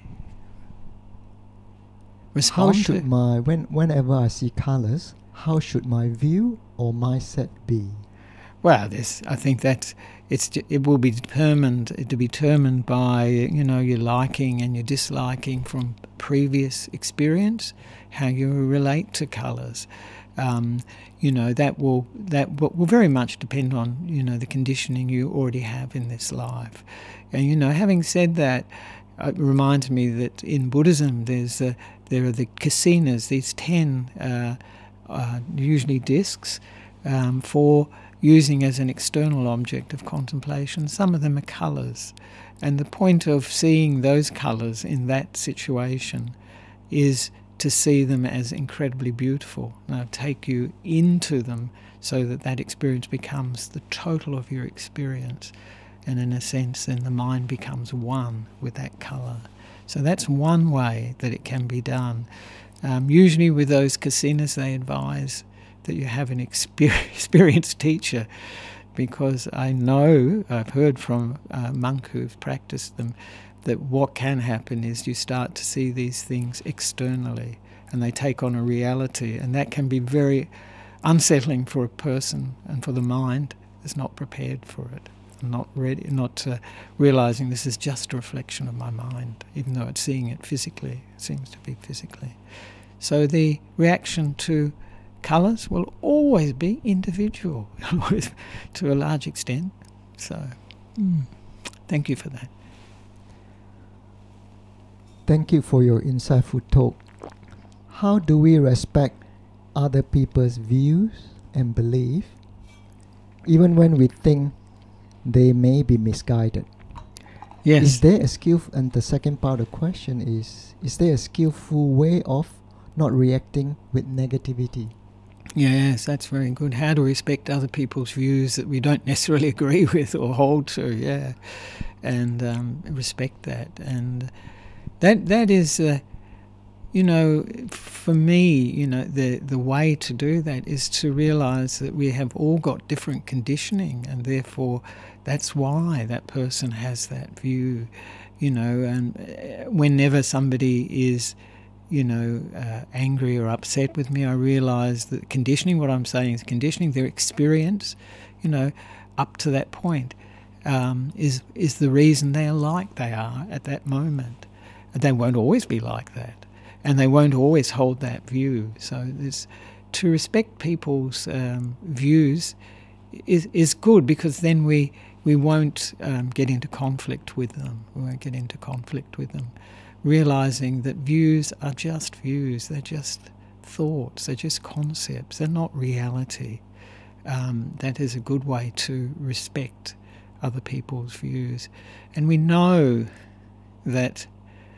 respond How should to? my when whenever I see colors, how should my view or mindset be? Well, this I think that's it's it will be determined to be determined by you know your liking and your disliking from previous experience, how you relate to colours. Um, you know that will that will, will very much depend on you know the conditioning you already have in this life. And you know, having said that, it reminds me that in Buddhism there's a, there are the kasinas, these ten uh, uh, usually discs um, for using as an external object of contemplation. Some of them are colours, and the point of seeing those colours in that situation is to see them as incredibly beautiful. Now take you into them so that that experience becomes the total of your experience, and in a sense then the mind becomes one with that colour. So that's one way that it can be done. Um, usually with those kasinas they advise that you have an exper- experienced teacher, because I know, I've heard from a monk who've practiced them, that what can happen is you start to see these things externally and they take on a reality, and that can be very unsettling for a person and for the mind that's not prepared for it, not ready, not uh, realising this is just a reflection of my mind, even though it's seeing it physically, it seems to be physically. So the reaction to colours will always be individual to a large extent. So mm, thank you for that. Thank you for your insightful talk. How do we respect other people's views and belief, even when we think they may be misguided? Yes. Is there a skillful, and the second part of the question is, is there a skillful way of not reacting with negativity? Yes, that's very good. How to respect other people's views that we don't necessarily agree with or hold to, yeah, and um, respect that. And that that is, uh, you know, for me, you know, the, the way to do that is to realise that we have all got different conditioning, and therefore that's why that person has that view, you know, and uh, whenever somebody is you know, uh, angry or upset with me, I realise that conditioning, what I'm saying is conditioning, their experience, you know, up to that point, um, is is the reason they are like they are at that moment. They won't always be like that, and they won't always hold that view. So there's, to respect people's um, views is is good, because then we, we won't um, get into conflict with them. We won't get into conflict with them. Realising that views are just views, they're just thoughts, they're just concepts, they're not reality. Um, that is a good way to respect other people's views. And we know that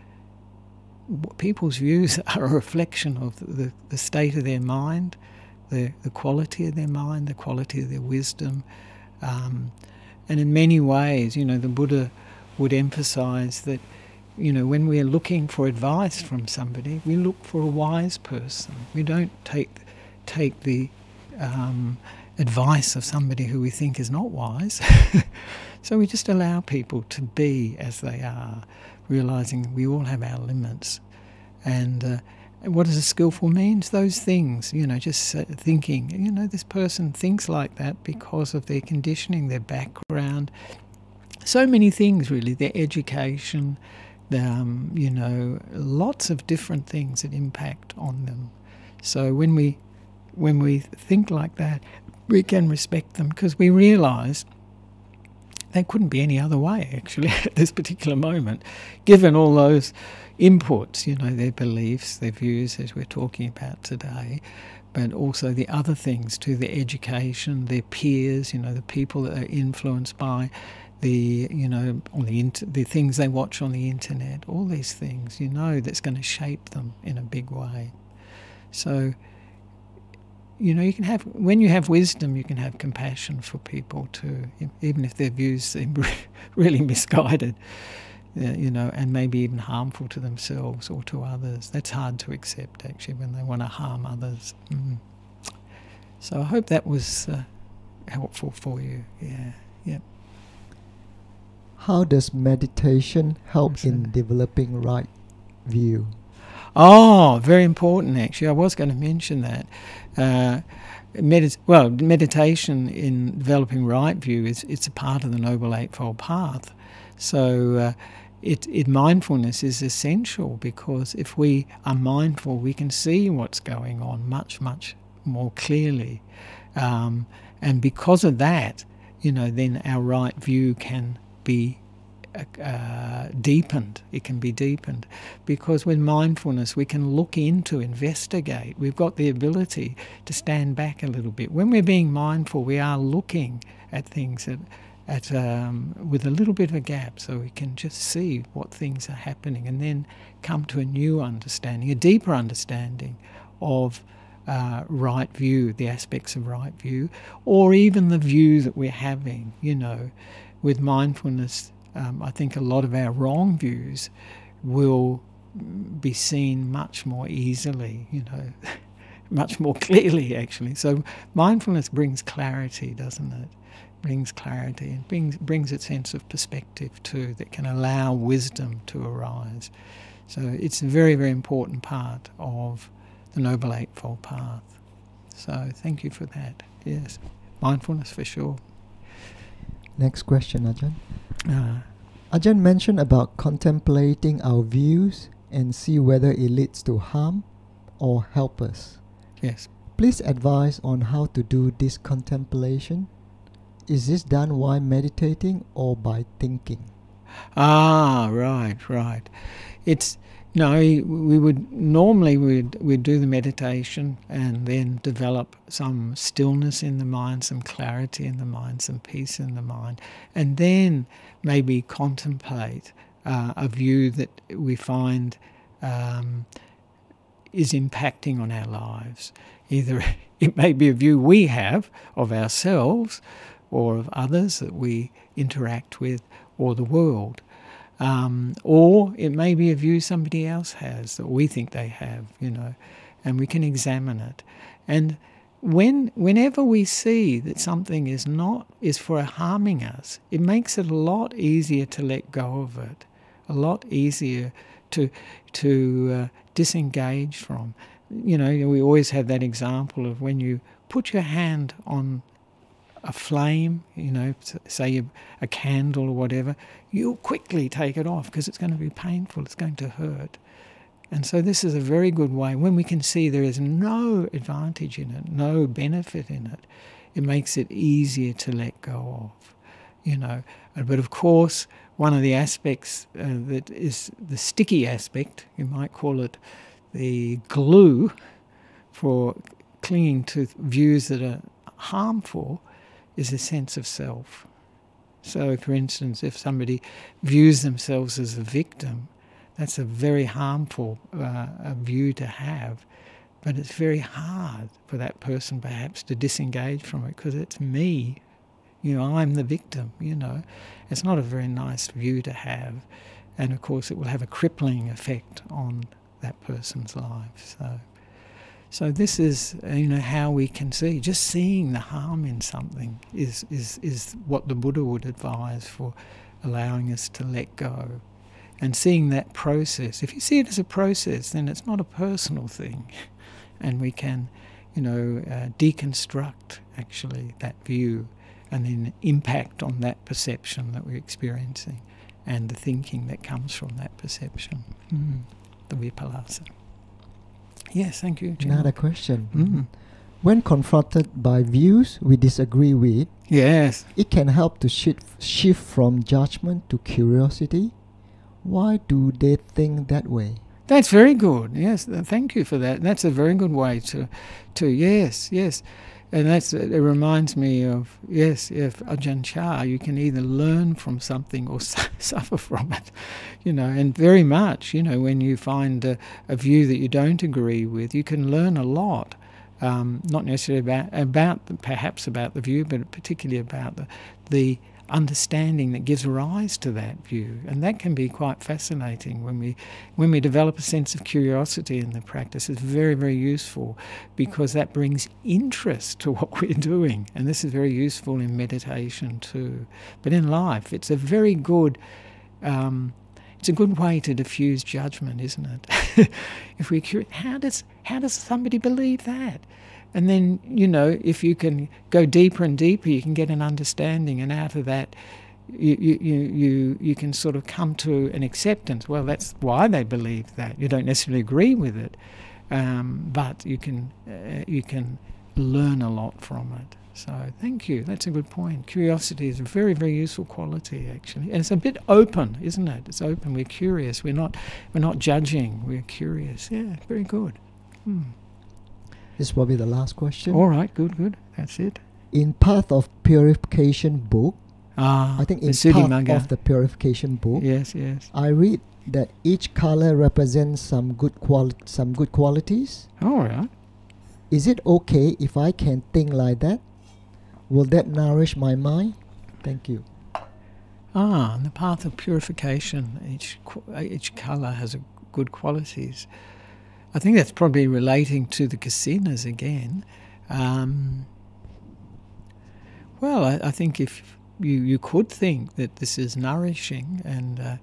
people's views are a reflection of the, the state of their mind, the, the quality of their mind, the quality of their wisdom. Um, and in many ways, you know, the Buddha would emphasise that you know, when we're looking for advice from somebody, we look for a wise person. We don't take take the um, advice of somebody who we think is not wise. So we just allow people to be as they are, realising we all have our limits. And uh, what does a skillful means? Those things, you know, just uh, thinking, you know, this person thinks like that because of their conditioning, their background, so many things really, their education, Um, you know, lots of different things that impact on them. So when we when we think like that, we can respect them, because we realise they couldn't be any other way, actually, at this particular moment, given all those inputs, you know, their beliefs, their views, as we're talking about today, but also the other things too, their education, their peers, you know, the people that are influenced by the, you know, on the inter- the things they watch on the internet, all these things, you know, that's going to shape them in a big way. So, you know, you can have, when you have wisdom, you can have compassion for people too, even if their views seem really misguided, you know, and maybe even harmful to themselves or to others. That's hard to accept, actually, when they want to harm others. Mm. So I hope that was uh, helpful for you. Yeah, yeah. How does meditation help What's in that? developing right view? Oh, very important actually. I was going to mention that. Uh, medit- well, meditation in developing right view is it's a part of the Noble Eightfold Path. So uh, it, it mindfulness is essential, because if we are mindful, we can see what's going on much, much more clearly. Um, and because of that, you know, then our right view can be uh, deepened. It can be deepened. Because with mindfulness, we can look into, investigate. We've got the ability to stand back a little bit. When we're being mindful, we are looking at things at, at um, with a little bit of a gap, so we can just see what things are happening and then come to a new understanding, a deeper understanding of Uh, right view, the aspects of right view, or even the view that we're having. You know, with mindfulness, um, I think a lot of our wrong views will be seen much more easily, you know, much more clearly actually. So mindfulness brings clarity, doesn't it? Brings clarity and brings, brings a sense of perspective too that can allow wisdom to arise. So it's a very, very important part of the Noble Eightfold Path. So thank you for that. Yes, mindfulness for sure. Next question, Ajahn. Uh, Ajahn mentioned about contemplating our views and see whether it leads to harm or help us. yes. Please advise on how to do this contemplation. Is this done while meditating or by thinking? Ah, right, right. It's no. We would normally we'd we'd do the meditation and then develop some stillness in the mind, some clarity in the mind, some peace in the mind, and then maybe contemplate uh, a view that we find um, is impacting on our lives. Either it may be a view we have of ourselves or of others that we interact with, or the world. Um, or it may be a view somebody else has that we think they have, you know, and we can examine it. And when, whenever we see that something is not, is for harming us, it makes it a lot easier to let go of it, a lot easier to, to uh, disengage from. You know, we always have that example of when you put your hand on a flame, you know, say a, a candle or whatever, you'll quickly take it off because it's going to be painful, it's going to hurt. And so this is a very good way, when we can see there is no advantage in it, no benefit in it, it makes it easier to let go of, you know. But of course, one of the aspects uh, that is the sticky aspect, you might call it the glue for clinging to views that are harmful, is a sense of self. So, for instance, if somebody views themselves as a victim, that's a very harmful uh, a view to have. But it's very hard for that person perhaps to disengage from it because it's me. You know, I'm the victim, you know. It's not a very nice view to have. And of course it will have a crippling effect on that person's life. So, so this is, you know, how we can see. Just seeing the harm in something is, is, is what the Buddha would advise for allowing us to let go. And seeing that process. If you see it as a process, then it's not a personal thing. And we can, you know, uh, deconstruct, actually, that view and then impact on that perception that we're experiencing and the thinking that comes from that perception. Mm. The Vipassana. Yes, thank you, Jim. Another question. Mm. When confronted by views we disagree with, Yes. it can help to shift, shift from judgment to curiosity. Why do they think that way? That's very good. Yes, th- thank you for that. That's a very good way to, to yes, yes. And that's, it reminds me of, yes, if Ajahn Chah, you can either learn from something or su- suffer from it, you know, and very much, you know, when you find a, a view that you don't agree with, you can learn a lot, um, not necessarily about, about, perhaps about the view, but particularly about the, the understanding that gives rise to that view. And that can be quite fascinating when we when we develop a sense of curiosity in the practice. It's very, very useful because that brings interest to what we're doing. And this is very useful in meditation too. But in life, it's a very good um, it's a good way to diffuse judgment, isn't it? If we're curious, how does how does somebody believe that? And then, you know, if you can go deeper and deeper, you can get an understanding, and out of that, you you you you, you can sort of come to an acceptance. Well, that's why they believe that. You don't necessarily agree with it, um, but you can uh, you can learn a lot from it. So thank you. That's a good point. Curiosity is a very, very useful quality, actually, and it's a bit open, isn't it? It's open. We're curious. We're not we're not judging. We're curious. Yeah, very good. Hmm. This will be the last question. All right, good, good. That's it. In Path of Purification book, Ah, I think the in Siddhimagga. Path of the Purification book, Yes, yes. I read that each color represents some good quali- some good qualities. All right. Is it okay if I can think like that? Will that nourish my mind? Thank you. Ah, in the path of purification, each qu- each colour has a good qualities. I think that's probably relating to the kasinas again. Um, well, I, I think if you, you could think that this is nourishing, and uh,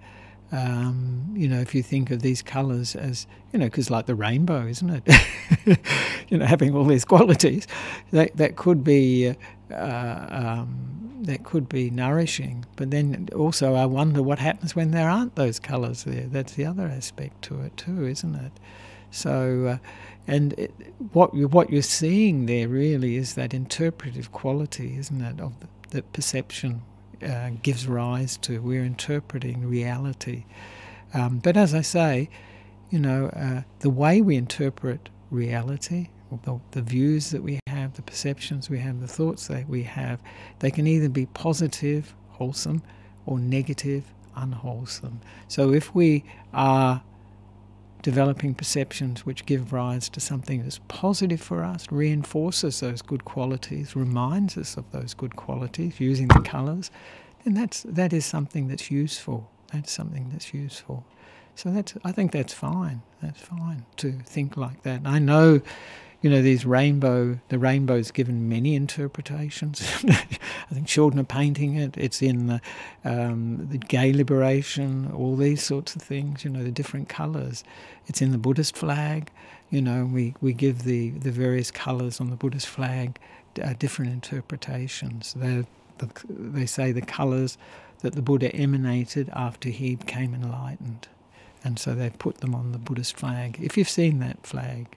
um, you know, if you think of these colours as, you know, because like the rainbow, isn't it? You know, having all these qualities, that that could be uh, uh, um, that could be nourishing. But then also, I wonder what happens when there aren't those colours there. That's the other aspect to it too, isn't it? So, uh, and it, what you what you're seeing there really is that interpretive quality, isn't it, of the, that perception uh, gives rise to. We're interpreting reality, um, but as I say, you know, uh, the way we interpret reality, the, the views that we have, the perceptions we have, the thoughts that we have, they can either be positive, wholesome, or negative, unwholesome. So if we are developing perceptions which give rise to something that's positive for us, reinforces those good qualities, reminds us of those good qualities using the colours, then that's that is something that's useful. That's something that's useful. So that's I think that's fine. That's fine to think like that. And I know, you know, these rainbow, the rainbow's given many interpretations. I think children are painting it. It's in the, um, the gay liberation, all these sorts of things, you know, the different colours. It's in the Buddhist flag. You know, we, we give the, the various colours on the Buddhist flag uh, different interpretations. They're, the, they say the colours that the Buddha emanated after he became enlightened. And so they put them on the Buddhist flag, if you've seen that flag.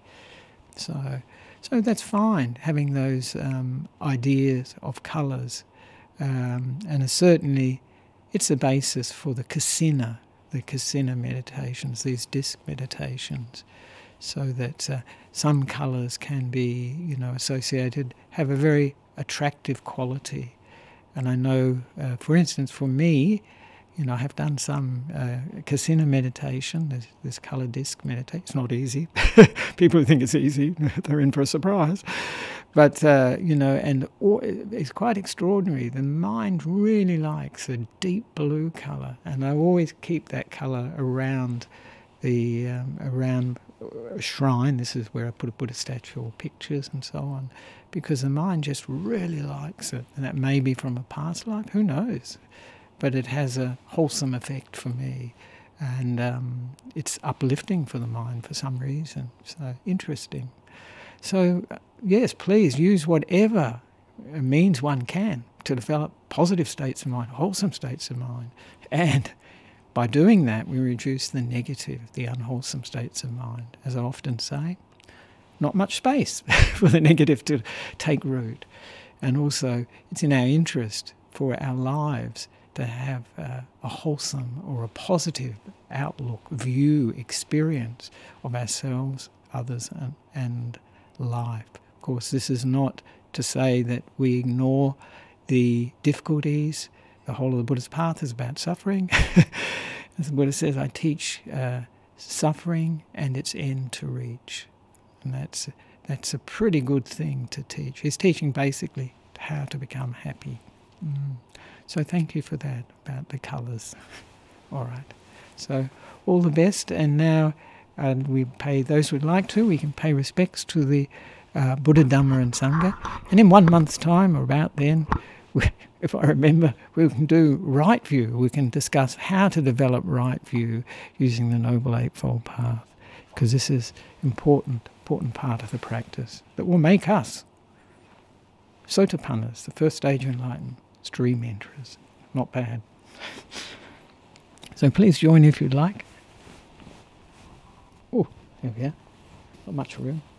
So so that's fine, having those um, ideas of colours. Um, and it's certainly, it's the basis for the kasina, the kasina meditations, these disc meditations, so that uh, some colours can be, you know, associated, have a very attractive quality. And I know, uh, for instance, for me, you know, I have done some uh, kasina meditation, this, this colour disc meditation. It's not easy. People who think it's easy, they're in for a surprise. But, uh, you know, and all, it's quite extraordinary. The mind really likes a deep blue colour. And I always keep that colour around the um, around a shrine. This is where I put a Buddha statue or pictures and so on, because the mind just really likes it. And that may be from a past life, who knows? But it has a wholesome effect for me, and um, it's uplifting for the mind for some reason. So interesting. So uh, yes, please use whatever means one can to develop positive states of mind, wholesome states of mind, and by doing that we reduce the negative, the unwholesome states of mind. As I often say, not much space for the negative to take root, and also it's in our interest for our lives to have uh, a wholesome or a positive outlook, view, experience of ourselves, others, and, and life. Of course, this is not to say that we ignore the difficulties. The whole of the Buddhist path is about suffering. As the Buddha says, I teach uh, suffering and its end to reach. And that's, that's a pretty good thing to teach. He's teaching basically how to become happy. Mm. So thank you for that, about the colours. All right. So all the best. And now uh, we pay, those who'd like to, we can pay respects to the uh, Buddha, Dhamma and Sangha. And in one month's time, or about then, we, if I remember, we can do right view. We can discuss how to develop right view using the Noble Eightfold Path, because this is important, important part of the practice that will make us Sotapannas, the first stage of enlightenment. It's dream enterers. Not bad. So please join if you'd like. Oh, there we are. Not much room.